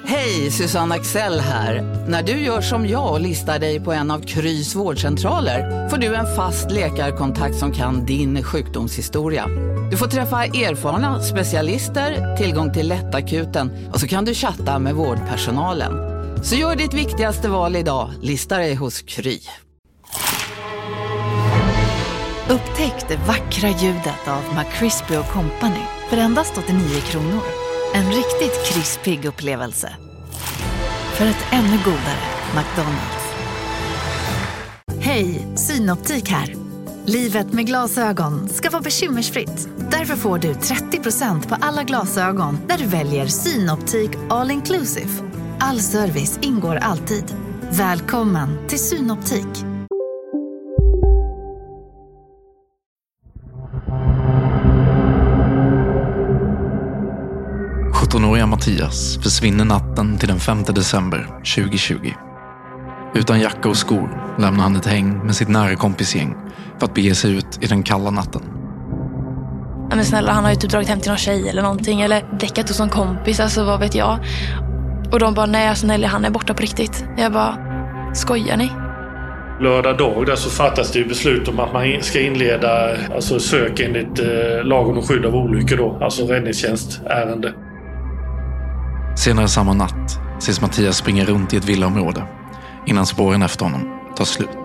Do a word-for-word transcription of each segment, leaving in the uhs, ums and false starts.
Hej, Susanne Axel här. När du gör som jag och listar dig på en av Krys vårdcentraler får du en fast läkarkontakt som kan din sjukdomshistoria. Du får träffa erfarna specialister, tillgång till lättakuten och så kan du chatta med vårdpersonalen. Så gör ditt viktigaste val idag, lista dig hos Kry. Upptäck det vackra ljudet av McCrispy och Company för endast åttionio kronor. En riktigt krispig upplevelse. För ett ännu godare McDonald's. Hej, Synoptik här. Livet med glasögon ska vara bekymmersfritt. Därför får du trettio procent på alla glasögon när du väljer Synoptik All Inclusive. All service ingår alltid. Välkommen till Synoptik. sjuttonåriga Mattias försvinner natten till den femte december tjugohundratjugo. Utan jacka och skor lämnar han ett häng med sitt nära kompisgäng för att bege sig ut i den kalla natten. Ja, men snälla, han har ju typ dragit hem till någon tjej eller någonting, eller däckat hos en kompis, alltså vad vet jag. Och de bara, nej alltså Nelly, han är borta på riktigt. Jag bara, skojar ni? Lördag dag där så fattas det ju beslut om att man ska inleda alltså sök enligt eh, lagen om skydd av olyckor då, alltså räddningstjänstärende. Senare samma natt ses Mattias springa runt i ett villaområde innan spåren efter honom tar slut.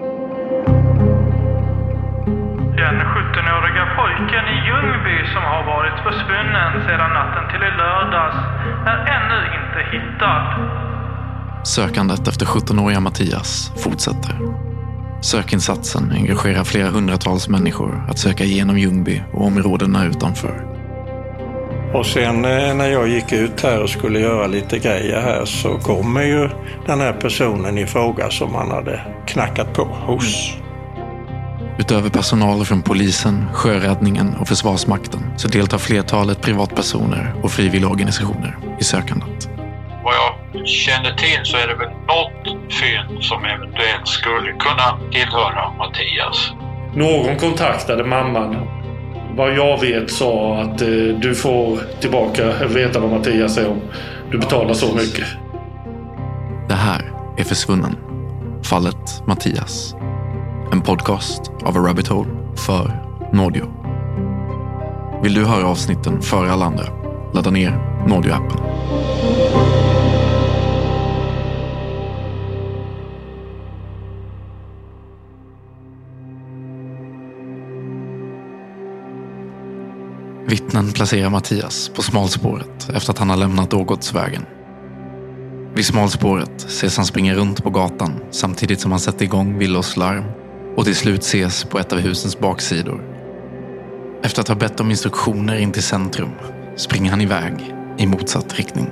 Den sjuttonåriga pojken i Ljungby som har varit försvunnen sedan natten till i lördags är ännu inte hittad. Sökandet efter sjuttonåriga Mattias fortsätter. Sökinsatsen engagerar flera hundratals människor att söka igenom Ljungby och områdena utanför. Och sen när jag gick ut här och skulle göra lite grejer här så kommer ju den här personen i fråga som man hade knackat på hos. Utöver personal från polisen, sjöräddningen och försvarsmakten så deltar flertalet privatpersoner och frivilligorganisationer i sökandet. Vad jag känner till så är det väl något fynd som eventuellt skulle kunna tillhöra Mattias. Någon kontaktade mamman. Vad jag vet sa att eh, du får tillbaka veta vad Mattias är om du betalar så mycket. Det här är Försvunnen. Fallet Mattias. En podcast av A Rabbit Hole för Nordio. Vill du höra avsnitten före alla andra? Ladda ner Nordio-appen. Vittnen placerar Mattias på smalspåret efter att han har lämnat Ågårdsvägen. Vid smalspåret ses han springa runt på gatan samtidigt som han sätter igång villoslarm och till slut ses på ett av husens baksidor. Efter att ha bett om instruktioner in till centrum springer han iväg i motsatt riktning.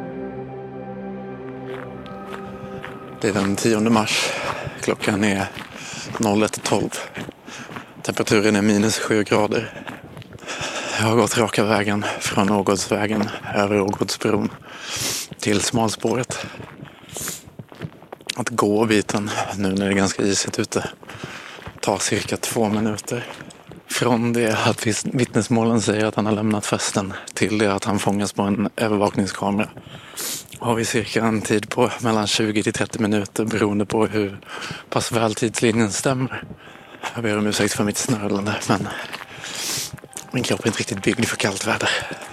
Det är den tionde mars. Klockan är ett tolv. Temperaturen är minus sju grader. Jag har gått raka vägen från Ågårdsvägen över Ågårdsbron till smalspåret. Att gå biten nu när det är ganska isigt ute tar cirka två minuter. Från det att vittnesmålen säger att han har lämnat festen till det att han fångas på en övervakningskamera har vi cirka en tid på mellan tjugo till trettio minuter beroende på hur pass väl tidslinjen stämmer. Jag ber om ursäkt för mitt snörlande, men min kropp är inte riktigt byggd för kallt väder.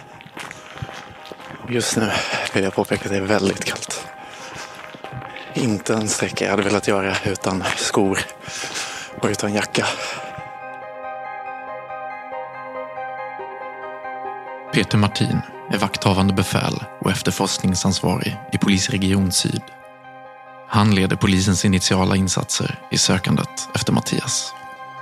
Just nu vill jag påpeka att det är väldigt kallt. Inte en sträcka jag hade velat göra utan skor och utan jacka. Peter Martin är vakthavande befäl och efterforskningsansvarig i Polisregion Syd. Han leder polisens initiala insatser i sökandet efter Mattias.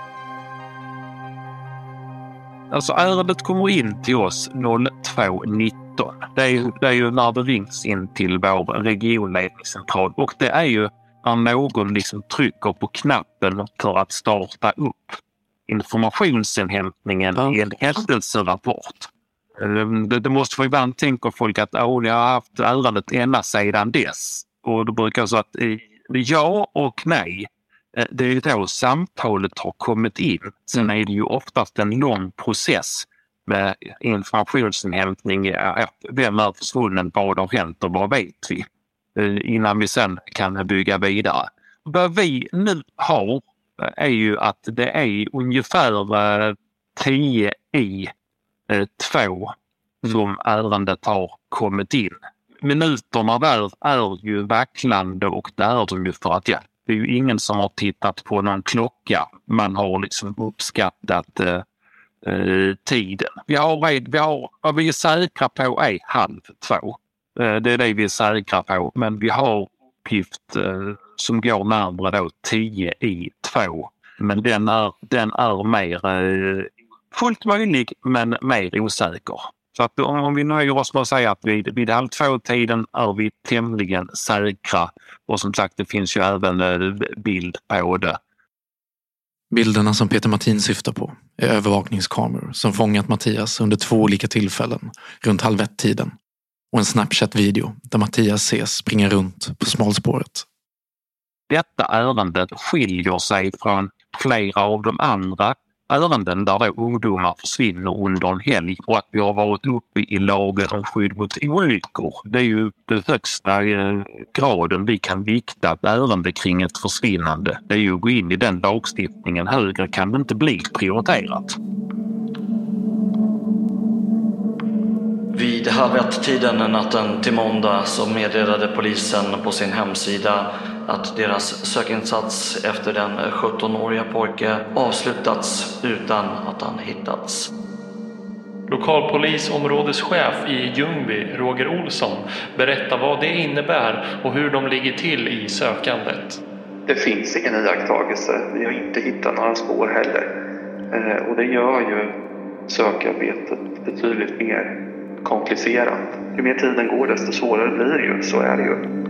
Alltså ärendet kommer in till oss två nitton. Det är ju, det är ju när det rings in till vår regionledningscentral. Och det är ju när någon liksom trycker på knappen för att starta upp informationsinhämtningen ja. i en händelserapport. Det, det måste få ibland tänka folk att oh, jag har haft ärendet ända sedan dess. Och då brukar jag säga att ja och nej. Det är ju då samtalet har kommit in. Sen är det ju oftast en lång process med informationsinhämtning. Vem är försvunnen, vad har hänt och vad vet vi? Innan vi sen kan bygga vidare. Vad vi nu har är ju att det är ungefär tio i två som ärendet har kommit in. Minuterna där är ju vacklande och det är de ju för att ja, det är ju ingen som har tittat på någon klocka. Man har liksom uppskattat eh, tiden. Vi har, vi har, vad vi är säkra på är halv två. Eh, det är det vi är säkra på. Men vi har uppgift eh, som går närmare då tio i två. Men den är, den är mer eh, fullt möjlig men mer osäker. Så att om vi nöjer oss med att säga att vid, vid halv två-tiden är vi tämligen säkra. Och som sagt, det finns ju även eh, bild på det. Bilderna som Peter Martin syftar på är övervakningskameror som fångat Mattias under två olika tillfällen runt halv ett-tiden. Och en Snapchat-video där Mattias ses springa runt på smalspåret. Detta ärendet skiljer sig från flera av de andra ärenden där då ungdomar försvinner under en helg och att vi har varit uppe i lagen om skydd mot olyckor. Det är ju den högsta eh, graden vi kan vikta ett ärende kring ett försvinnande. Det är ju att gå in i den lagstiftningen. Högre kan det inte bli prioriterat. Vid halv ett-tiden natten till måndag så meddelade polisen på sin hemsida att deras sökinsats efter den sjuttonåriga pojke avslutats utan att han hittats. Lokalpolisområdeschef i Ljungby, Roger Olsson, berättar vad det innebär och hur de ligger till i sökandet. Det finns ingen iakttagelse. Vi har inte hittat några spår heller. Och det gör ju sökarbetet betydligt mer komplicerat. Ju mer tiden går desto svårare blir det ju, så är det ju.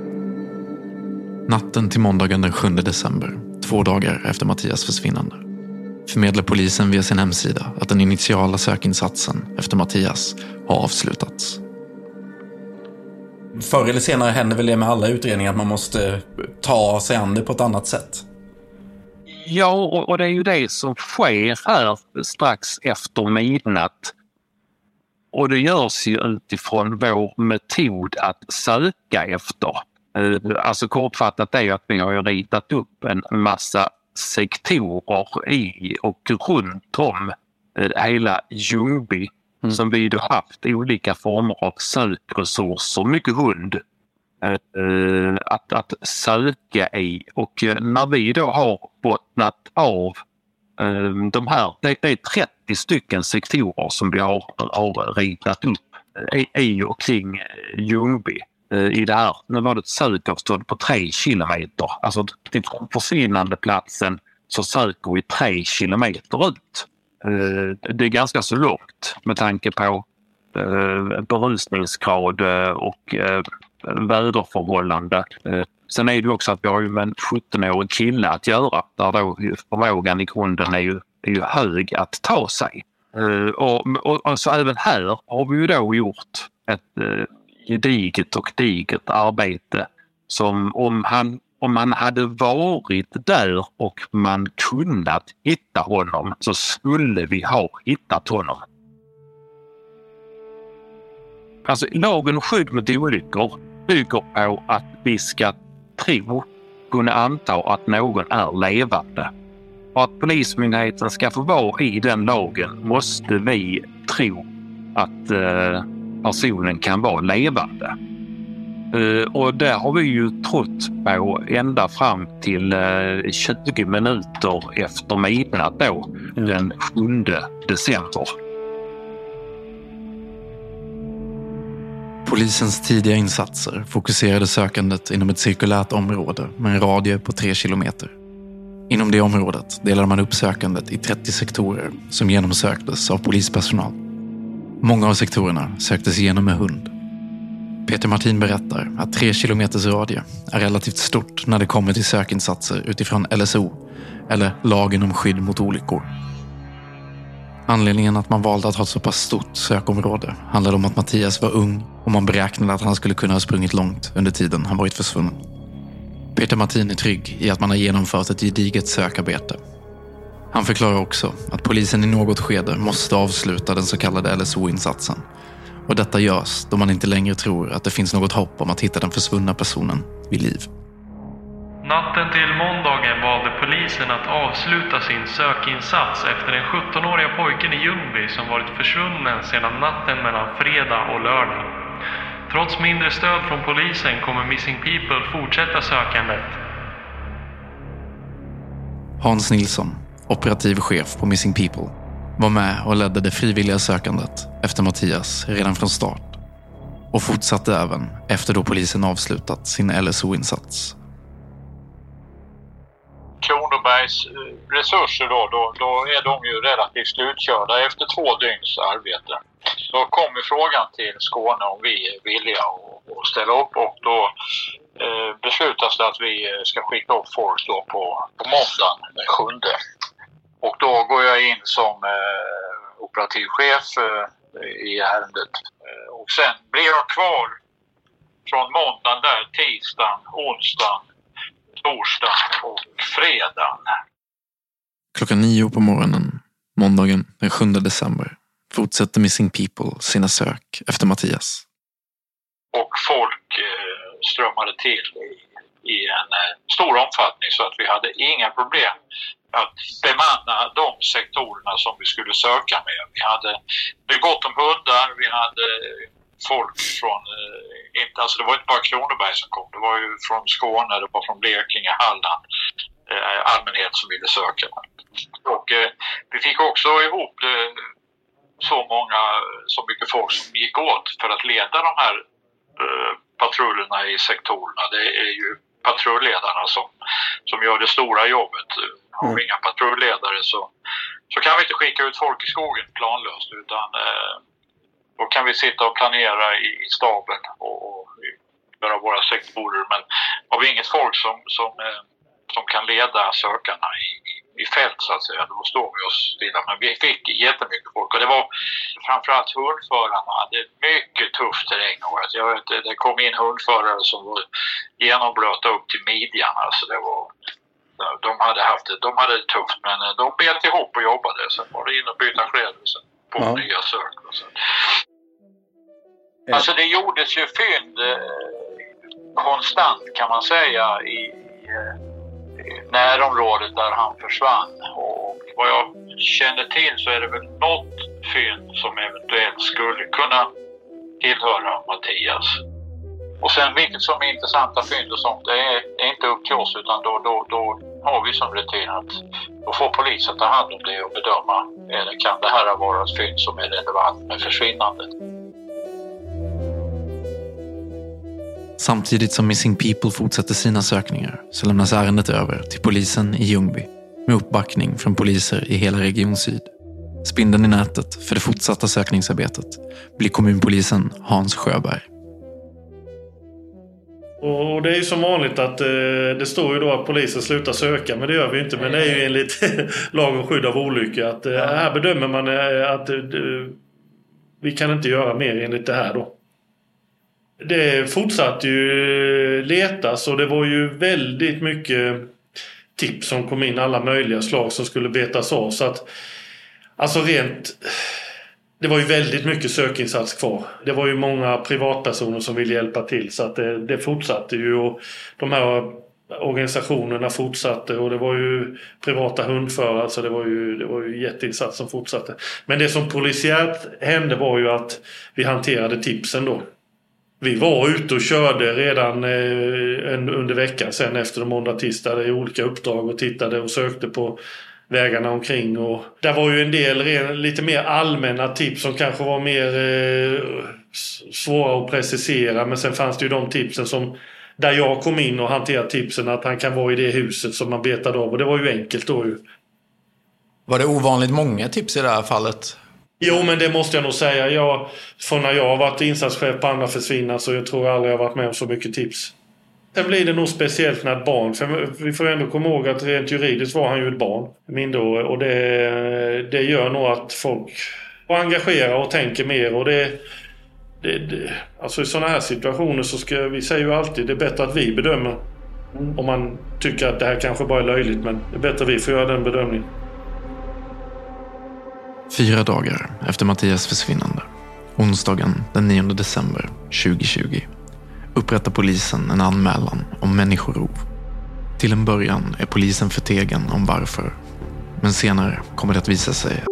Natten till måndagen den sjunde december, två dagar efter Mattias försvinnande, förmedlar polisen via sin hemsida att den initiala sökinsatsen efter Mattias har avslutats. Förr eller senare händer väl det med alla utredningar att man måste ta sig an det på ett annat sätt? Ja, och det är ju det som sker här strax efter midnatt. Och det görs ju utifrån vår metod att söka efter. Alltså kortfattat är ju att vi har ritat upp en massa sektorer i och runt om hela Ljungby mm. som vi då haft olika former av sökresurser, mycket hund att, att söka i. Och när vi då har bottnat av de här, det är trettio stycken sektorer som vi har, har ritat upp i och kring Ljungby. I det här, nu var det ett sökavstånd på tre kilometer. Alltså till försvinnande platsen så söker vi tre kilometer ut. Det är ganska så långt med tanke på berusningsgrad och väderförhållande. Sen är det också att vi har ju med en sjuttonårig kille att göra. Där då förmågan i grunden är ju, är ju hög att ta sig. Och, och alltså även här har vi ju då gjort ett gediget och digert arbete som om han, om han hade varit där och man kunnat hitta honom så skulle vi ha hittat honom. Alltså lagen om skydd mot olyckor bygger på att vi ska tro, kunna anta att någon är levande. Och att polismyndigheten ska få vara i den lagen måste vi tro att eh, personen kan vara levande. Uh, och det har vi ju trott på ända fram till uh, tjugo minuter efter midnatt då, mm. den sjunde december. Polisens tidiga insatser fokuserade sökandet inom ett cirkulärt område med en radie på tre kilometer. Inom det området delade man upp sökandet i trettio sektorer som genomsöktes av polispersonal. Många av sektorerna söktes igenom med hund. Peter Martin berättar att tre kilometers radie är relativt stort när det kommer till sökinsatser utifrån L S O, eller lagen om skydd mot olyckor. Anledningen att man valde att ha ett så pass stort sökområde handlade om att Mattias var ung och man beräknade att han skulle kunna ha sprungit långt under tiden han varit försvunnen. Peter Martin är trygg i att man har genomfört ett gediget sökarbete. Han förklarar också att polisen i något skede måste avsluta den så kallade L S O-insatsen. Och detta görs då man inte längre tror att det finns något hopp om att hitta den försvunna personen vid liv. Natten till måndagen valde polisen att avsluta sin sökinsats efter den sjuttonåriga pojken i Ljungby som varit försvunnen sedan natten mellan fredag och lördag. Trots mindre stöd från polisen kommer Missing People fortsätta sökandet. Hans Nilsson, operativ chef på Missing People, var med och ledde det frivilliga sökandet efter Mattias redan från start. Och fortsatte även efter då polisen avslutat sin L S O-insats. Kronobergs resurser då, då, då är de ju relativt slutkörda efter två dygns arbete. Då kommer frågan till Skåne om vi är villiga att ställa upp, och då eh, beslutas det att vi ska skicka upp folk då på, på måndagen den sjunde. Och då går jag in som eh, operativ chef eh, i ärendet. Eh, och sen blir jag kvar från måndagen där, tisdagen, onsdagen, torsdag och fredag. Klockan nio på morgonen, måndagen den sjunde december, fortsätter Missing People sina sök efter Mattias. Och folk eh, strömmade till i, i en eh, stor omfattning, så att vi hade inga problem att bemanna de sektorerna som vi skulle söka med. Vi hade det gott om hundar, vi hade folk från, eh, inte, alltså det var inte bara Kronoberg som kom, det var ju från Skåne, det var från Blekinge, Halland, eh, allmänhet som ville söka. Och eh, vi fick också ihop eh, så många, så mycket folk som gick åt för att leda de här eh, patrullerna i sektorerna. Det är ju patrulledarna som, som gör det stora jobbet. Har vi inga patrulledare så, så kan vi inte skicka ut folk i skogen planlöst, utan eh, då kan vi sitta och planera i, i staben och, och göra våra sektorer. Men har vi inget folk som, som, eh, som kan leda sökarna i, i, i fält så att säga, då står vi oss stilla. Men vi fick jättemycket folk, och det var framförallt hundförarna. Det är mycket tufft terräng. Jag vet, det kom in hundförare som var genomblöta upp till midjan. Alltså det var... De hade haft det, de hade det tufft, men de bet ihop och jobbade. Sen var det in och byta kläder på ja. nya sök. Och så. Alltså det gjordes ju fynd eh, konstant kan man säga i, eh, i närområdet där han försvann. Och vad jag känner till så är det väl något fynd som eventuellt skulle kunna tillhöra Mattias. Och sen vilket som är intressanta fynd och sånt, det är, är inte upp till oss, utan då, då, då har vi som rutin att då får polisen ta hand om det och bedöma, eller kan det här vara ett fynd som är relevant med försvinnandet. Samtidigt som Missing People fortsätter sina sökningar så lämnas ärendet över till polisen i Ljungby med uppbackning från poliser i hela Region Syd. Spindeln i nätet för det fortsatta sökningsarbetet blir kommunpolisen Hans Sjöberg. Och det är ju som vanligt att eh, det står ju då att polisen slutar söka, men det gör vi inte. Men det är ju enligt lag om skydd av olycka att eh, här bedömer man eh, att eh, vi kan inte göra mer enligt det här då. Det fortsatte ju letas, och det var ju väldigt mycket tips som kom in, alla möjliga slag som skulle betas av. Så att, alltså rent... Det var ju väldigt mycket sökinsats kvar. Det var ju många privatpersoner som ville hjälpa till, så att det, det fortsatte ju, och de här organisationerna fortsatte, och det var ju privata hundförare, så det var ju, det var ju jätteinsats som fortsatte. Men det som polisiärt hände var ju att vi hanterade tipsen då. Vi var ute och körde redan eh, en, under veckan sen efter de måndag tisdag i olika uppdrag och tittade och sökte på vägarna omkring, och där var ju en del ren, lite mer allmänna tips som kanske var mer eh, svåra att precisera, men sen fanns det ju de tipsen som där jag kom in och hanterade tipsen, att han kan vara i det huset som man betade av, och det var ju enkelt då ju. Var det ovanligt många tips i det här fallet? Jo, men det måste jag nog säga. Jag, från när jag har varit insatschef på andra försvinna, så jag tror aldrig jag har varit med om så mycket tips. Sen blir det nog speciellt när ett barn, för vi får ändå komma ihåg att rent juridiskt var han ju ett barn, mindre, och det, det gör nog att folk engagerar och tänker mer, och det, det, det alltså i sådana här situationer så ska vi säga ju alltid det är bättre att vi bedömer, om man tycker att det här kanske bara är löjligt, men det är bättre att vi får göra den bedömningen. Fyra dagar efter Mattias försvinnande, onsdagen den nionde december tjugohundratjugo, upprättar polisen en anmälan om människorov. Till en början är polisen förtegen om varför, men senare kommer det att visa sig.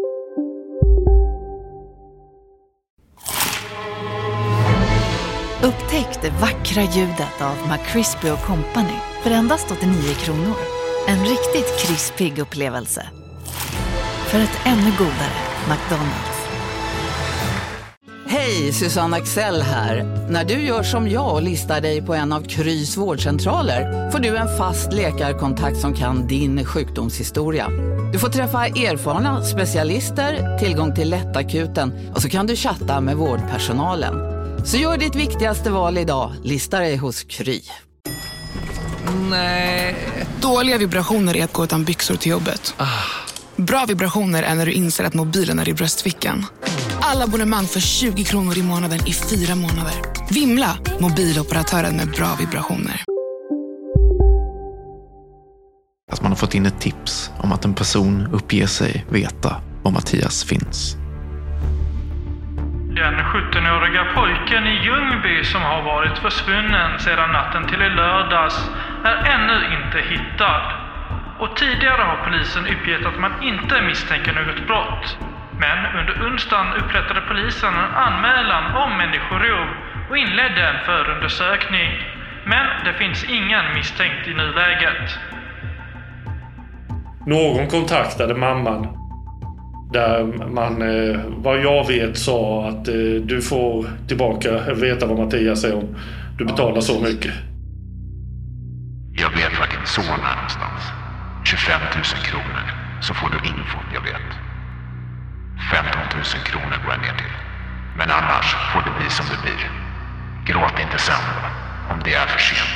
Upptäck det vackra ljudet av McCrispy och Company för endast åttionio kronor. En riktigt krispig upplevelse. För ett ännu godare McDonald's. Hej, Susanne Axel här. När du gör som jag och listar dig på en av Krys vårdcentraler får du en fast läkarkontakt som kan din sjukdomshistoria. Du får träffa erfarna specialister, tillgång till lättakuten och så kan du chatta med vårdpersonalen. Så gör ditt viktigaste val idag, listar dig hos Kry. Nej. Dåliga vibrationer är att gå utan byxor till jobbet. Ah. Bra vibrationer är när du inser att mobilen är i bröstfickan. Alla abonnemang för tjugo kronor i månaden i fyra månader. Vimla, mobiloperatören med bra vibrationer. Att man har fått in ett tips om att en person uppger sig veta var Mattias finns. Den sjuttonåriga pojken i Ljungby som har varit försvunnen sedan natten till i lördags är ännu inte hittad. Och tidigare har polisen uppgett att man inte misstänker något brott. Men under onsdagen upprättade polisen en anmälan om människorov och inledde en förundersökning. Men det finns ingen misstänkt i nuläget. Någon kontaktade mamman. Där man, eh, vad jag vet, sa att eh, du får tillbaka veta vad Mattias är om du betalar så mycket. Jag vet var din son är någonstans. tjugofem tusen kronor så får du info, jag vet. femton tusen kronor går jag ner till. Men annars får det bli som det blir. Gråt inte sen då, om det är för sent.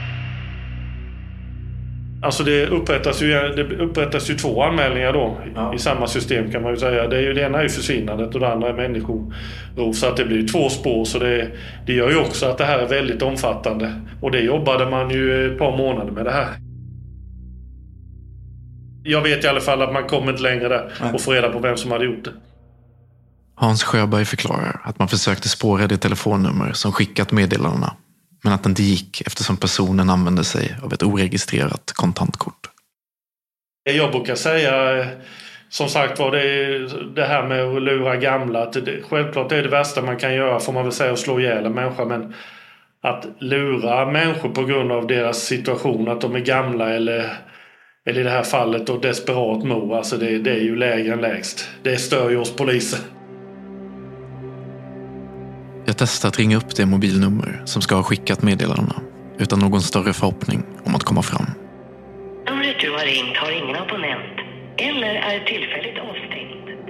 Alltså det upprättas ju, det upprättas ju två anmälningar då ja. I samma system kan man ju säga. Det, är ju, det ena är ju försvinnandet och det andra är människorov. Så att det blir två spår, så det, det gör ju också att det här är väldigt omfattande. Och det jobbade man ju ett par månader med det här. Jag vet i alla fall att man kommer inte längre där och får reda på vem som hade gjort det. Hans Sjöberg förklarar att man försökte spåra det telefonnummer som skickat meddelandena, men att det inte gick eftersom personen använde sig av ett oregistrerat kontantkort. Jag brukar säga, som sagt var, det, det här med att lura gamla, att det, självklart är det värsta man kan göra, får man väl säga, att slå ihjäl en människa, men att lura människor på grund av deras situation, att de är gamla eller, eller i det här fallet och desperat mor, alltså det, det är ju lägre än lägst. Det stör ju oss poliser. Jag testar att ringa upp det mobilnummer som ska ha skickat meddelandena utan någon större förhoppning om att komma fram. Numret du har ringt har ingen abonnent eller är tillfälligt avstängt.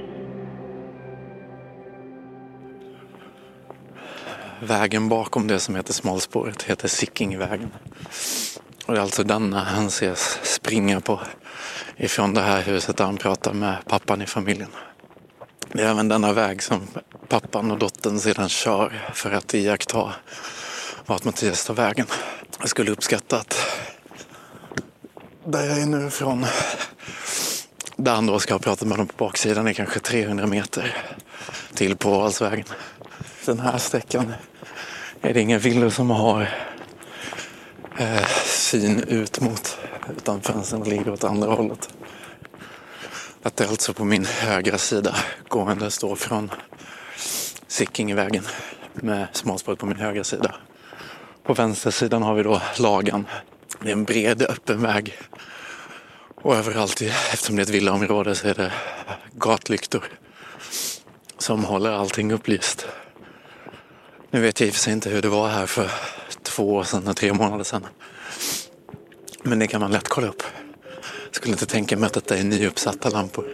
Vägen bakom det som heter smalspåret heter Sickingvägen. Och det är alltså denna han ses springa på ifrån det här huset där han pratar med pappan i familjen. Det är även denna väg som pappan och dottern sedan kör för att iaktta vart Mattias tar vägen. Jag skulle uppskatta att där jag är nu från där han då ska ha pratat med dem på baksidan är kanske trehundra meter till på Valsvägen. Den här sträckan är det ingen villor som har eh, syn ut mot, utan fönstren ligger åt andra hållet. Att det är alltså på min högra sida gående står från Sickingvägen med smalspåret på min högra sida. På vänster sidan har vi då Lagan. Det är en bred öppen väg. Och överallt, eftersom det är ett villaområde, så är det gatlyktor som håller allting upplyst. Nu vet jag i och för sig inte hur det var här för två år sedan, tre månader sedan. Men det kan man lätt kolla upp. Jag skulle inte tänka mig att detta är nyuppsatta lampor.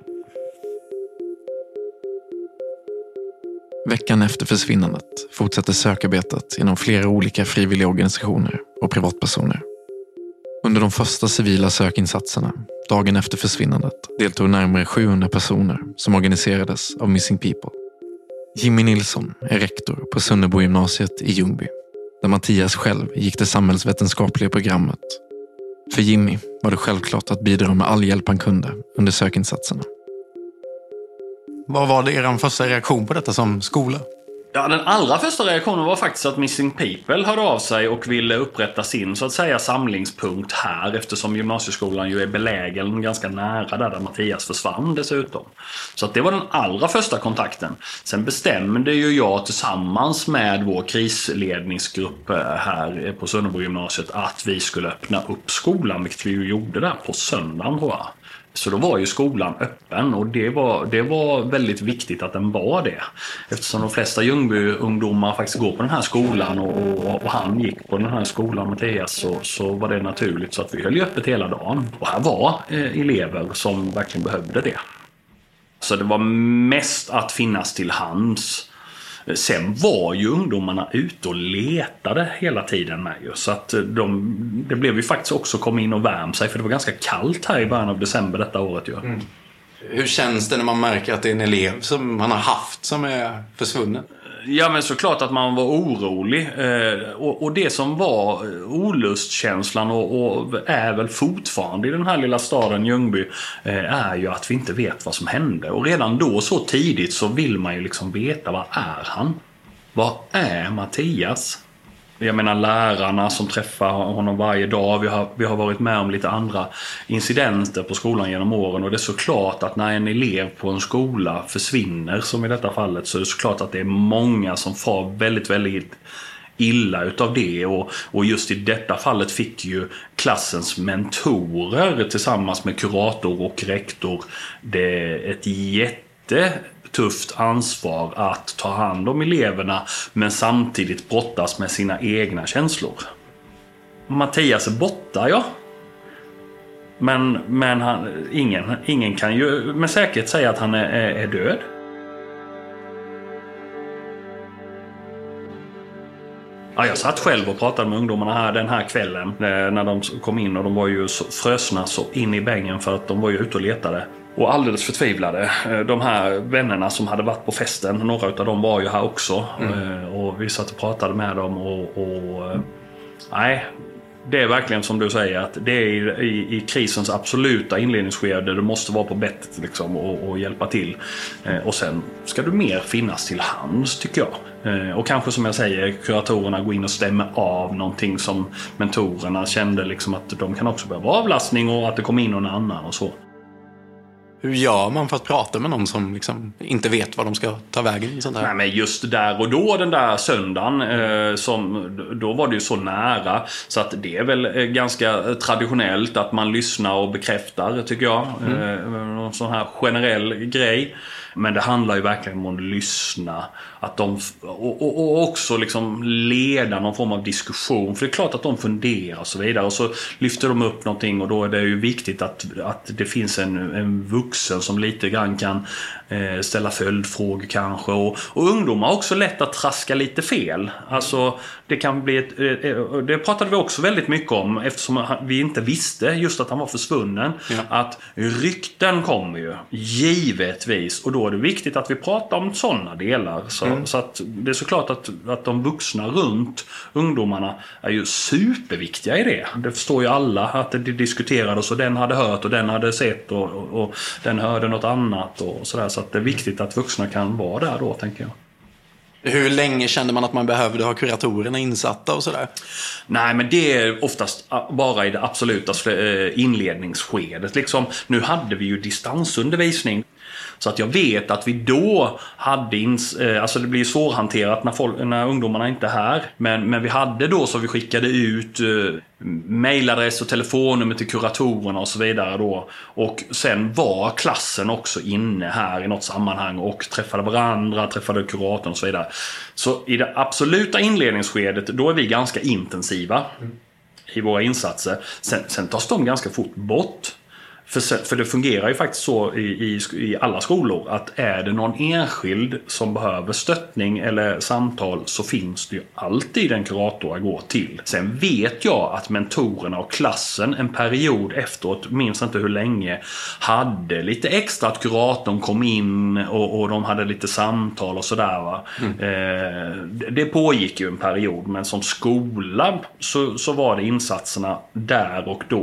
Veckan efter försvinnandet fortsätter sökarbetet inom flera olika frivilliga organisationer och privatpersoner. Under de första civila sökinsatserna, dagen efter försvinnandet, deltog närmare sjuhundra personer som organiserades av Missing People. Jimmy Nilsson är rektor på Sunnebo gymnasiet i Ljungby, där Mattias själv gick det samhällsvetenskapliga programmet. För Jimmy var det självklart att bidra med all hjälp han kunde under sökinsatserna. Vad var det er första reaktion på detta som skola? Ja, den allra första reaktionen var faktiskt att Missing People hörde av sig och ville upprätta sin, så att säga, samlingspunkt här, eftersom gymnasieskolan ju är belägen ganska nära där, där Mattias försvann dessutom. Så att det var den allra första kontakten. Sen bestämde ju jag tillsammans med vår krisledningsgrupp här på Sunnebo gymnasiet att vi skulle öppna upp skolan, vilket vi ju gjorde där på söndagen, tror jag. Så då var ju skolan öppen, och det var, det var väldigt viktigt att den var det. Eftersom de flesta Ljungby-ungdomar faktiskt går på den här skolan och, och, och han gick på den här skolan, Mattias, så, så var det naturligt så att vi höll öppet hela dagen. Och här var eh, elever som verkligen behövde det. Så det var mest att finnas till hands. Sen var ju ungdomarna ute och letade hela tiden med ju. Så att de, det blev ju faktiskt också komma in och värma sig, för det var ganska kallt här i början av december detta året ju. Mm. Hur känns det när man märker att det är en elev som man har haft som är försvunnen? Ja, men såklart att man var orolig. Eh, och, och det som var olustkänslan och, och är väl fortfarande i den här lilla staden Ljungby eh, är ju att vi inte vet vad som hände. Och redan då så tidigt så vill man ju liksom veta, vad är han? Vad är Mattias? Jag menar lärarna som träffar honom varje dag. Vi har, vi har varit med om lite andra incidenter på skolan genom åren. Och det är såklart att när en elev på en skola försvinner, som i detta fallet, så är det såklart att det är många som far väldigt, väldigt illa utav det. Och, och just i detta fallet fick ju klassens mentorer tillsammans med kurator och rektor det ett jätte... tufft ansvar att ta hand om eleverna, men samtidigt brottas med sina egna känslor. Mattias är borta, ja. Men, men han, ingen, ingen kan ju med säkerhet säga att han är, är, är död. Ja, jag satt själv och pratade med ungdomarna här den här kvällen när de kom in, och de var ju så frösna så in i bängen för att de var ju ute och letade. Och alldeles förtvivlade. De här vännerna som hade varit på festen, några av dem var ju här också. Mm. Och vi satt och pratade med dem och, och nej, det är verkligen som du säger, att det är i, i, i krisens absoluta inledningsskede du måste vara på bettet liksom, och, och hjälpa till. Och sen ska du mer finnas till hands, tycker jag. Och kanske, som jag säger, kuratorerna går in och stämmer av någonting som mentorerna kände liksom, att de kan också behöva avlastning, och att det kommer in någon annan och så. Hur gör man för att prata med någon som liksom inte vet vad de ska ta vägen i sånt här? Nej, men just där och då, den där söndagen, eh, som, då var det ju så nära. Så att det är väl ganska traditionellt att man lyssnar och bekräftar, tycker jag. Mm. Eh, någon sån här generell grej. Men det handlar ju verkligen om att lyssna. Att de, och, och, och också liksom leda någon form av diskussion. För det är klart att de funderar och så vidare. Och så lyfter de upp någonting, och då är det ju viktigt att, att det finns en, en vuxen som lite grann kan eh, ställa följdfrågor kanske. Och, och ungdomar har också lätt att traska lite fel. Alltså det kan bli ett, eh, det pratade vi också väldigt mycket om, eftersom vi inte visste just att han var försvunnen. Ja. Att rykten kommer ju givetvis, och då är det viktigt att vi pratar om sådana delar. Så, mm. så att det är såklart att, att de vuxna runt ungdomarna är ju superviktiga i det. Det förstår ju alla, att det diskuterades och den hade hört och den hade sett och, och, och den hörde något annat och sådär. Så att det är viktigt att vuxna kan vara där då, tänker jag. Hur länge kände man att man behövde ha kuratorerna insatta och sådär? Nej, men det är oftast bara i det absoluta inledningsskedet. Liksom, nu hade vi ju distansundervisning. Så att jag vet att vi då hade, ins, eh, alltså det blir svårhanterat när, folk, när ungdomarna inte är här. Men, men vi hade då, så vi skickade ut eh, mailadress och telefonnummer till kuratorerna och så vidare då. Och sen var klassen också inne här i något sammanhang och träffade varandra, träffade kuratorn och så vidare. Så i det absoluta inledningsskedet, då är vi ganska intensiva mm. i våra insatser. Sen, sen tas de ganska fort bort. För, för det fungerar ju faktiskt så i, i, i alla skolor att är det någon enskild som behöver stöttning eller samtal, så finns det ju alltid en kurator att gå till. Sen vet jag att mentorerna och klassen en period efteråt, minns inte hur länge, hade lite extra att kuratorn kom in och, och de hade lite samtal och sådär va. Mm. Eh, det, det pågick ju en period, men som skola så, så var det insatserna där och då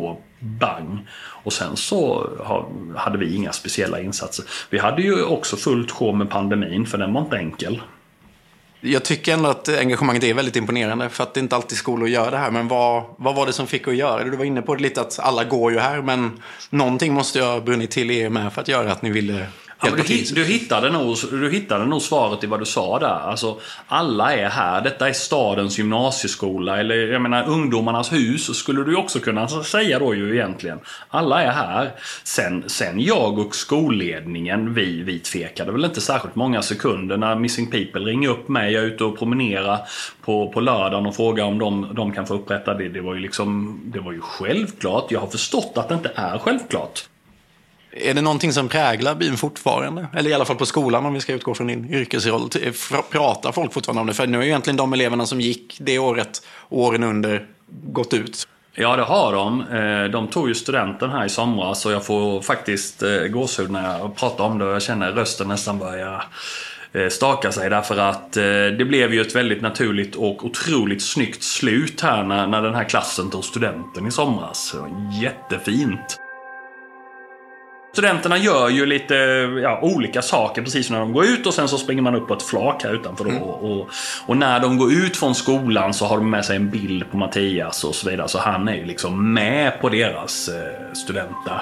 bang. Och sen så hade vi inga speciella insatser. Vi hade ju också fullt sjå med pandemin, för den var inte enkel. Jag tycker ändå att engagemanget är väldigt imponerande, för att det inte alltid skolor gör det här. Men vad, vad var det som fick att göra det? Du var inne på det lite, att alla går ju här, men någonting måste jag ha brunnit till er med för att göra att ni ville... Ja, men du, du, hittade nog, du hittade nog svaret i vad du sa där. Alltså, alla är här. Detta är stadens gymnasieskola. Eller jag menar, ungdomarnas hus skulle du också kunna säga då ju egentligen. Alla är här. Sen, sen jag och skolledningen, vi, vi tvekade väl inte särskilt många sekunder när Missing People ringer upp mig. Jag är ute och promenerar på, på lördagen och frågar om de, de kan få upprätta det. Det var ju liksom, det var ju självklart. Jag har förstått att det inte är självklart. Är det någonting som präglar byn fortfarande? Eller i alla fall på skolan, om vi ska utgå från din yrkesroll. Pratar folk fortfarande om det? För nu är ju egentligen de eleverna som gick det året, åren under, gått ut. Ja, det har de. De tog ju studenten här i somras, och jag får faktiskt gåshud när jag pratar om det. Jag känner rösten nästan börja staka sig, därför att det blev ju ett väldigt naturligt och otroligt snyggt slut här när, när den här klassen tog studenten i somras. Jättefint. Studenterna gör ju lite ja, olika saker precis när de går ut, och sen så springer man upp på ett flak här utanför. Mm. Och, och när de går ut från skolan så har de med sig en bild på Mattias och så vidare. Så han är ju liksom med på deras eh, studenter.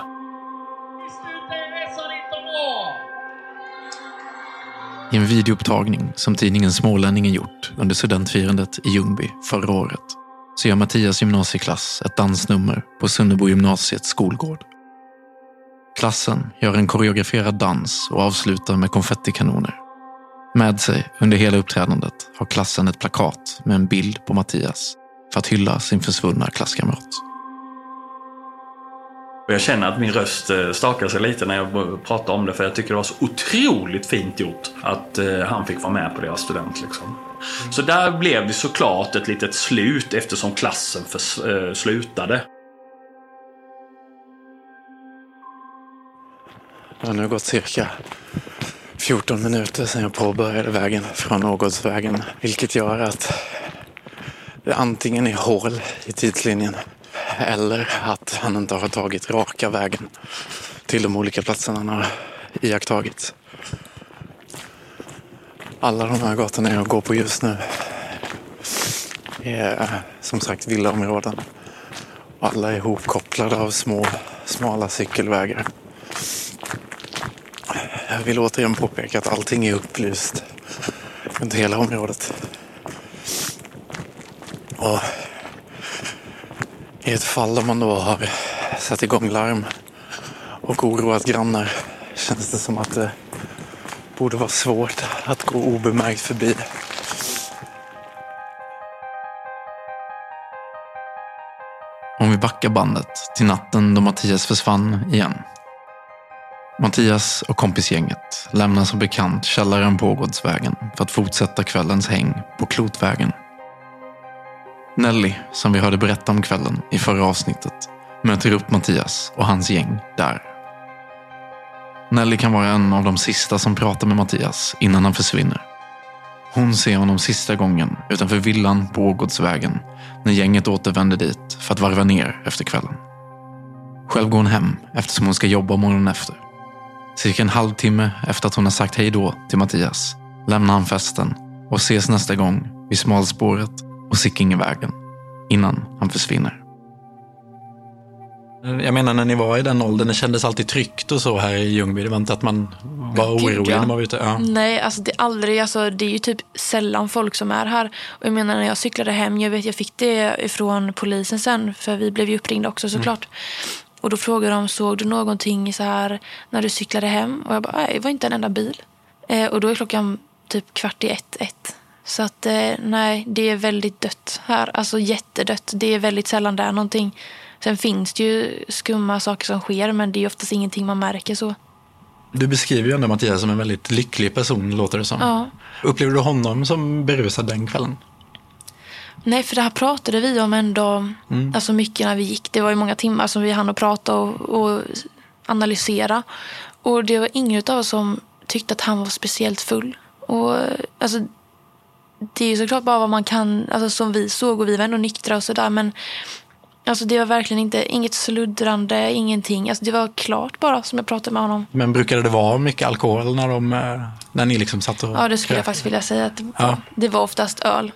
I en videoupptagning som tidningen Smålänningen gjort under studentfirandet i Ljungby förra året så gör Mattias gymnasieklass ett dansnummer på Sunnebo gymnasiets skolgård. Klassen gör en koreograferad dans och avslutar med konfettikanoner. Med sig under hela uppträdandet har klassen ett plakat med en bild på Mattias för att hylla sin försvunna klasskamrat. Jag känner att min röst stakar sig lite när jag pratar om det, för jag tycker det var så otroligt fint gjort att han fick vara med på deras student liksom. Mm. Så där blev det såklart ett litet slut eftersom klassen för, slutade. Det har nu gått cirka fjorton minuter sedan jag påbörjade vägen från Ågårdsvägen, vilket gör att det antingen är hål i tidslinjen eller att han inte har tagit raka vägen till de olika platserna han har iakttagit. Alla de här gatorna jag går på just nu är som sagt villaområden. Alla är ihopkopplade av små, smala cykelvägar. Jag vill återigen påpeka att allting är upplyst runt hela området. Och i ett fall där man då har satt igång larm och oroat grannar känns det som att det borde vara svårt att gå obemärkt förbi. Om vi backar bandet till natten då Mattias försvann igen. Mattias och kompisgänget lämnar som bekant källaren på Ågårdsvägen för att fortsätta kvällens häng på Klotvägen. Nelly, som vi hörde berätta om kvällen i förra avsnittet, möter upp Mattias och hans gäng där. Nelly kan vara en av de sista som pratar med Mattias innan han försvinner. Hon ser honom sista gången utanför villan på Ågårdsvägen när gänget återvänder dit för att varva ner efter kvällen. Själv går hon hem eftersom hon ska jobba morgonen efter. Cirka en halvtimme efter att hon har sagt hej då till Mattias lämnar han festen och ses nästa gång vid Smalspåret och Sickingevägen innan han försvinner. Jag menar, när ni var i den åldern, det kändes alltid tryggt och så här i Ljungby. Det var inte att man var orolig när man var ute. Ja. Nej, alltså det är aldrig, alltså det är ju typ sällan folk som är här. Och jag menar, när jag cyklade hem, jag vet jag fick det ifrån polisen sen, för vi blev ju uppringda också såklart. Mm. Och då frågade de, såg du någonting så här när du cyklade hem? Och jag bara, nej, det var inte en enda bil. Eh, och då är klockan typ kvart i ett, ett. Så att eh, nej, det är väldigt dött här. Alltså jättedött. Det är väldigt sällan där någonting. Sen finns det ju skumma saker som sker, men det är oftast ingenting man märker så. Du beskriver ju ändå Mattias som en väldigt lycklig person, låter det som. Ja. Upplever du honom som berusad den kvällen? Nej, för det här pratade vi om ändå, mm. alltså mycket när vi gick. Det var ju många timmar som vi hann att prata och, och analysera. Och det var ingen av oss som tyckte att han var speciellt full. Och alltså, det är ju såklart bara vad man kan, alltså som vi såg, och vi var ändå nyktra och sådär, men Alltså det var verkligen inte, inget sluddrande, ingenting. Alltså det var klart bara som jag pratade med honom. Men brukade det vara mycket alkohol när, de, när ni liksom satt och... Ja, det skulle jag faktiskt vilja säga. Att det, var, ja. det var oftast öl.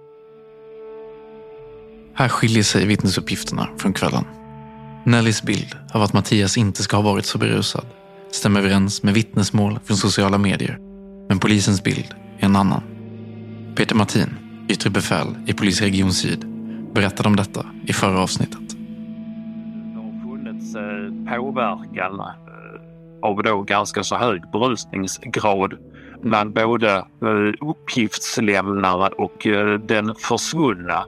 Här skiljer sig vittnesuppgifterna från kvällen. Nellys bild av att Mattias inte ska ha varit så berusad stämmer överens med vittnesmål från sociala medier. Men polisens bild är en annan. Peter Martin, yttre befäl i polisregion Syd, berättade om detta i förra avsnittet. Det har funnits påverkan av då ganska så hög berusningsgrad bland både uppgiftslämnare och den försvunna.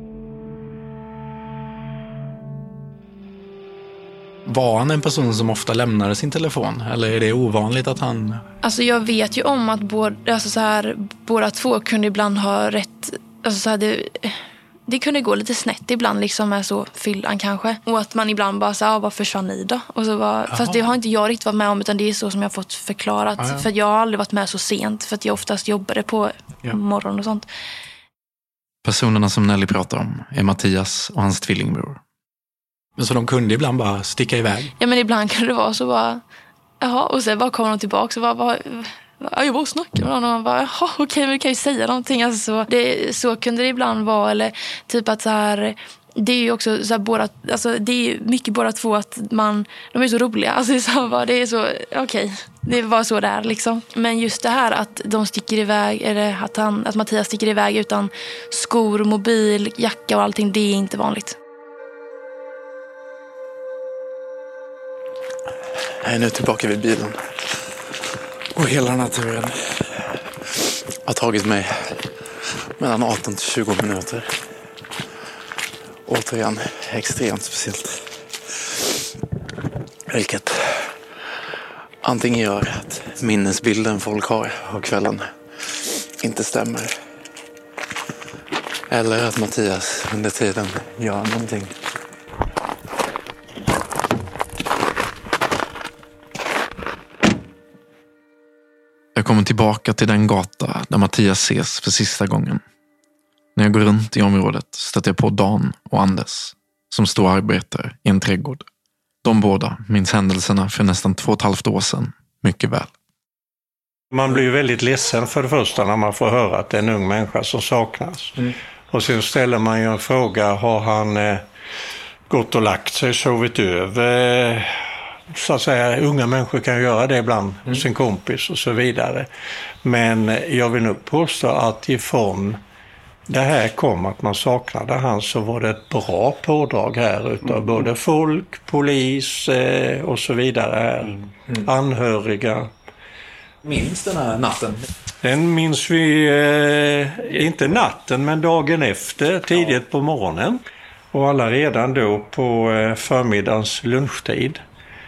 Var han en person som ofta lämnade sin telefon? Eller är det ovanligt att han... Alltså jag vet ju om att båda, alltså så här, båda två kunde ibland ha rätt... Alltså så här, det, det kunde gå lite snett ibland liksom med så fyllan kanske. Och att man ibland bara så här, vad försvann ni då? Och så bara, fast det har inte jag riktigt varit med om, utan det är så som jag har fått förklarat. Aha. För jag har aldrig varit med så sent, för att jag oftast jobbade på ja. morgon och sånt. Personerna som Nelly pratar om är Mattias och hans tvillingbror. Men så de kunde ibland bara sticka iväg? Ja, men ibland kunde det vara så bara... Jaha, och sen bara kom de tillbaka och bara... bara ja, jag bara snackade med honom och man bara... Jaha, okej, okay, men du kan ju säga någonting. Alltså, så, det, så kunde det ibland vara. Eller typ att så här... Det är ju också så här, båda... Alltså, det är mycket båda två att man... De är så roliga. Alltså, så bara, det är så... Okej, okay, det var så där liksom. Men just det här att de sticker iväg... Eller att, han, att Mattias sticker iväg utan skor, mobil, jacka och allting. Det är inte vanligt. Jag är nu tillbaka vid bilen. Och hela den här turen har tagit mig mellan arton till tjugo minuter. Återigen, extremt speciellt. Vilket antingen gör att minnesbilden folk har av kvällen inte stämmer. Eller att Mattias under tiden gör någonting. Jag kommer tillbaka till den gata där Mattias ses för sista gången. När jag går runt i området stöter jag på Dan och Anders som står och arbetar i en trädgård. De båda minns händelserna för nästan två och ett halvt år sedan mycket väl. Man blir ju väldigt ledsen för det första när man får höra att det är en ung människa som saknas. Mm. Och sen ställer man ju en fråga, har han eh, gått och lagt sig, sovit över? Så att säga, unga människor kan göra det ibland, mm. sin kompis och så vidare. Men jag vill nog påstå att ifrån det här kom att man saknade han, så var det ett bra pådrag här utav mm. både folk, polis eh, och så vidare här. Mm. Mm. Anhöriga. Minns den här natten? Den minns vi, eh, inte natten men dagen efter, tidigt ja. på morgonen. Och alla redan då på eh, förmiddagens lunchtid.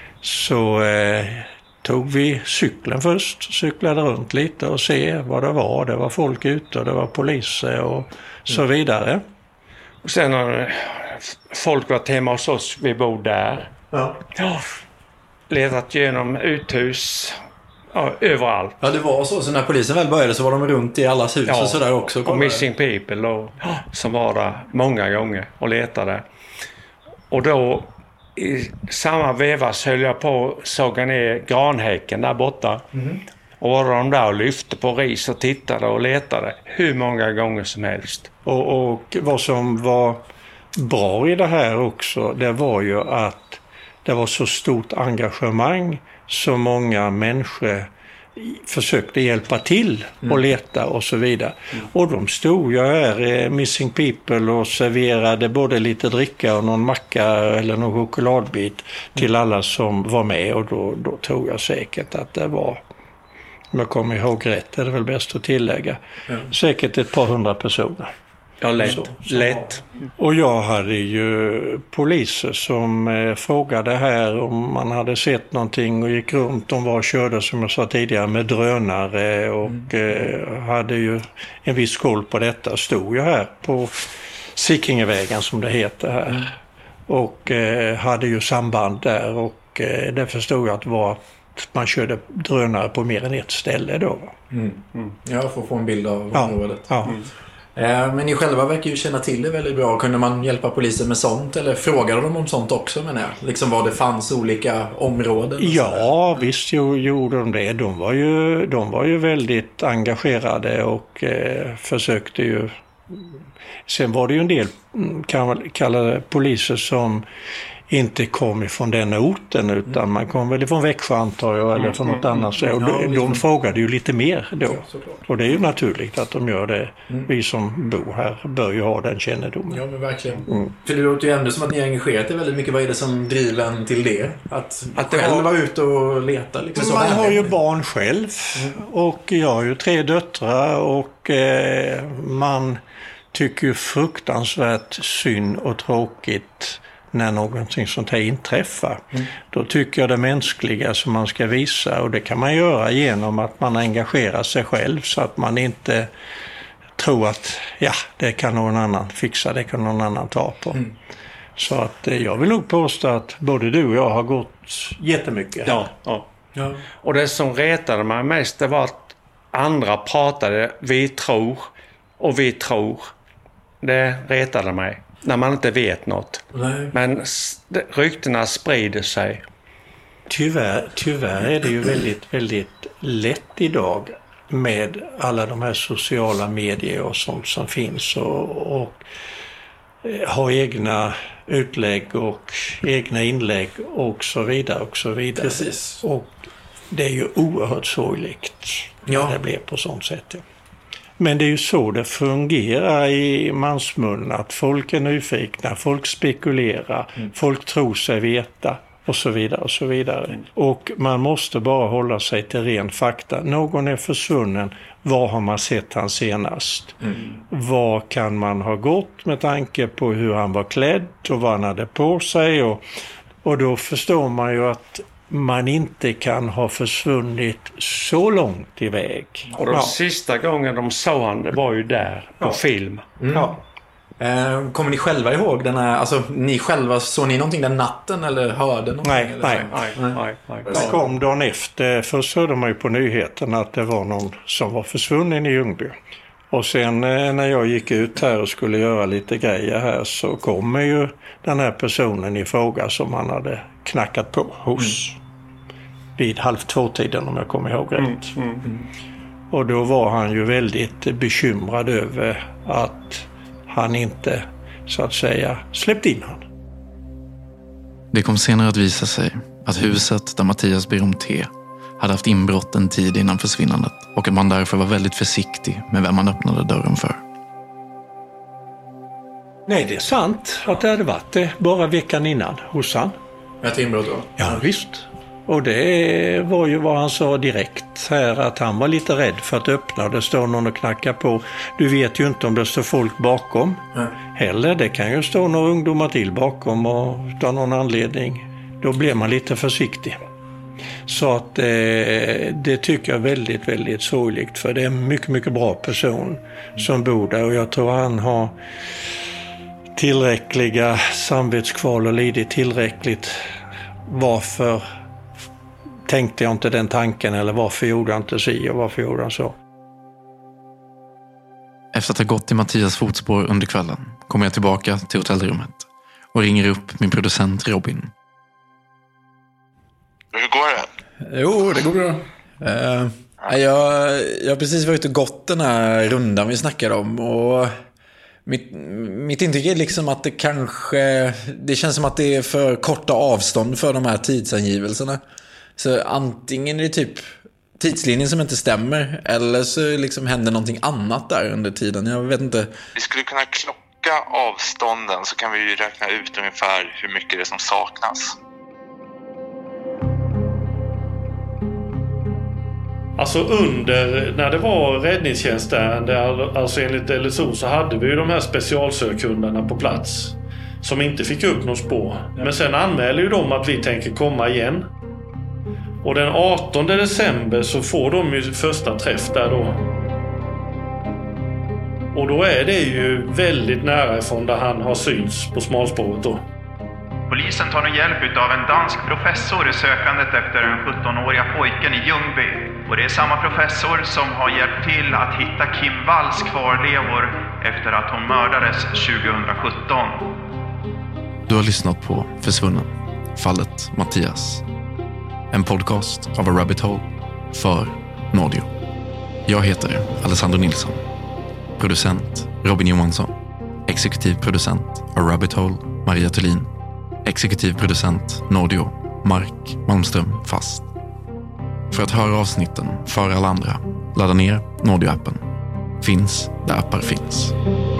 Så eh, tog vi cykeln först, cyklade runt lite och se vad det var. Det var folk ute och det var poliser och så vidare. Och sen har folk varit hemma hos oss, vi bor där. Ja. Ja. Letat genom uthus, ja, överallt. Ja, det var så. Så när polisen väl började så var de runt i allas hus ja. och sådär också. Och Missing People och, ja, som var där många gånger och letade. Och då i samma vevas höll jag på att såga ner granhäcken där borta. Mm. Och var de där och lyfte på ris och tittade och letade hur många gånger som helst. Och, och vad som var bra i det här också, det var ju att det var så stort engagemang, så många människor försökte hjälpa till mm. och leta och så vidare. Mm. Och de stod ju här, Missing People, och serverade både lite dricka och någon macka eller någon chokladbit mm. till alla som var med. Och då, då tror jag säkert att det var, om jag kommer ihåg rätt, är det väl bäst att tillägga, mm. säkert ett par hundra personer. Ja, lätt. Så, så. lätt. Och jag hade ju poliser som eh, frågade här om man hade sett någonting och gick runt. De var och körde, som jag sa tidigare, med drönare och mm. eh, hade ju en viss koll på detta. Stod ju här på Sickingevägen som det heter här. Mm. Och eh, hade ju samband där, och eh, det förstod jag att det var att man körde drönare på mer än ett ställe då. Mm. Mm. Ja, för att få en bild av ja. området. Ja. Mm. Eh, men ni själva verkar ju känna till det väldigt bra. Kunde man hjälpa polisen med sånt? Eller frågade de om sånt också, menar jag? Liksom vad det fanns olika områden? Ja, visst gjorde de det. De var ju, de var ju väldigt engagerade och eh, försökte ju. Sen var det ju en del, kan man kalla det, poliser som inte kom ifrån den orten, utan man kom väl ifrån Växjö, antar jag, eller från något annat. Så, och de, de frågade ju lite mer då. Och det är ju naturligt att de gör det. Vi som bor här bör ju ha den kännedomen. Ja, men verkligen. Mm. För det låter ju ändå som att ni har engagerat er väldigt mycket. Vad är det som driver en till det? Att, att själv var... vara ute och leta? Liksom. Man har ju barn själv. Mm. Och jag har ju tre döttrar och eh, man tycker ju fruktansvärt synd och tråkigt när någonting sånt här inträffar. Mm. Då tycker jag det mänskliga som man ska visa, och det kan man göra genom att man engagerar sig själv så att man inte tror att ja, det kan någon annan fixa, det kan någon annan ta på. Mm. Så att jag vill nog påstå att både du och jag har gått jättemycket. Ja, ja. ja. Och det som retade mig mest, det var att andra pratade vi tror och vi tror. Det retade mig. När man inte vet något. Nej. Men ryktena sprider sig. Tyvärr, tyvärr är det ju väldigt, väldigt lätt idag med alla de här sociala medier och sånt som finns. Och, och ha egna utlägg och egna inlägg och så vidare och så vidare. Precis. Och det är ju oerhört sorgligt ja. när det blir på sånt sätt. Ja. Men det är ju så det fungerar i mansmun, att folk är nyfikna, folk spekulerar, mm. folk tror sig veta och så vidare och så vidare. Mm. Och man måste bara hålla sig till ren fakta. Någon är försvunnen, vad har man sett han senast? Mm. Vad kan man ha gått med tanke på hur han var klädd och vad han hade på sig? Och, och då förstår man ju att man inte kan ha försvunnit så långt iväg. Och den ja. sista gången de såg han, det var ju där på ja. film. Mm. Ja. Eh, kommer ni själva ihåg den här, alltså ni själva, såg ni någonting den natten eller hörde någonting? Nej, eller nej, nej, nej, nej, nej. Det kom dagen efter, först hörde man ju på nyheterna att det var någon som var försvunnen i Ljungby. Och sen när jag gick ut här och skulle göra lite grejer här så kommer ju den här personen i fråga som han hade knackat på hos mm. vid halv två-tiden om jag kommer ihåg rätt. Mm, mm, mm. Och då var han ju väldigt bekymrad över att han inte så att säga släppte in han. Det kom senare att visa sig att huset där Mattias ber om te hade haft inbrott en tid innan försvinnandet och att man därför var väldigt försiktig med vem man öppnade dörren för. Nej, det är sant att det hade varit det bara veckan innan hos han. Ett inbrott då? Ja, visst. Och det var ju vad han sa direkt här, att han var lite rädd för att öppna och det står någon och knackar på. Du vet ju inte om det står folk bakom. Mm. Heller, det kan ju stå några ungdomar till bakom och av någon anledning. Då blir man lite försiktig. Så att eh, det tycker jag är väldigt, väldigt sorgligt, för det är en mycket, mycket bra person som bor där och jag tror han har tillräckliga samvetskval och lidit tillräckligt. Varför tänkte jag inte den tanken, eller varför gjorde jag inte si och varför gjorde han så? Efter att ha gått i Mattias fotspår under kvällen kommer jag tillbaka till hotellrummet och ringer upp min producent Robin. Hur går det? Jo, det går bra. Uh, jag, jag har precis varit och gått den här rundan vi snackade om och mitt, mitt intryck är liksom att det kanske, det känns som att det är för korta avstånd för de här tidsangivelserna. Så antingen är det typ tidslinjen som inte stämmer eller så liksom händer någonting annat där under tiden. Jag vet inte. Vi skulle kunna klocka avstånden så kan vi ju räkna ut ungefär hur mycket det är som saknas. Alltså under, när det var räddningstjänst där, alltså enligt L S O så hade vi ju de här specialsökhundarna på plats som inte fick upp någon spår. Men sen anmäler ju de att vi tänker komma igen. Och den artonde december så får de ju första träff där då. Och då är det ju väldigt nära ifrån där han har syns på smalspåret då. Polisen tar nu hjälp av en dansk professor i sökandet efter den sjuttonåriga pojken i Ljungby. Och det är samma professor som har hjälpt till att hitta Kim Walls kvarlevor efter att hon mördades tjugosjutton. Du har lyssnat på Försvunnen, fallet Mattias. En podcast av A Rabbit Hole för Nordio. Jag heter Alessandro Nilsson. Producent Robin Johansson. Exekutiv producent A Rabbit Hole Maria Thulin. Exekutiv producent Nordio Mark Malmström Fast. För att höra avsnitten för alla andra, ladda ner Nordio-appen. Finns där appar finns.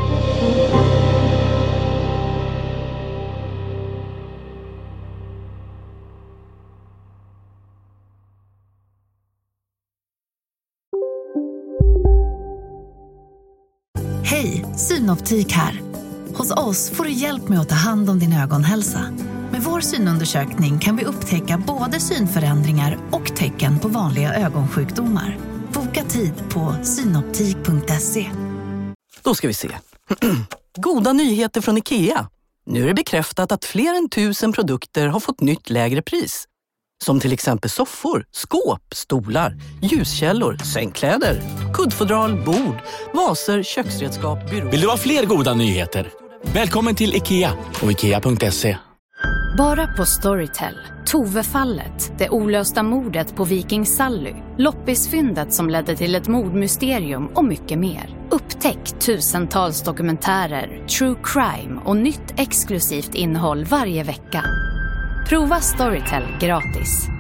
Hej, Synoptik här. Hos oss får du hjälp med att ta hand om din ögonhälsa. Med vår synundersökning kan vi upptäcka både synförändringar och tecken på vanliga ögonsjukdomar. Boka tid på synoptik punkt se. Då ska vi se. Goda nyheter från IKEA. Nu är det bekräftat att fler än tusen produkter har fått nytt lägre pris. Som till exempel soffor, skåp, stolar, ljuskällor, sängkläder, kuddfodral, bord, vaser, köksredskap, byråer. Vill du ha fler goda nyheter? Välkommen till IKEA och ikea punkt se. Bara på Storytel. Tove-fallet, det olösta mordet på Viking Sally, loppisfyndet som ledde till ett mordmysterium och mycket mer. Upptäck tusentals dokumentärer, true crime och nytt exklusivt innehåll varje vecka. Prova Storytel gratis.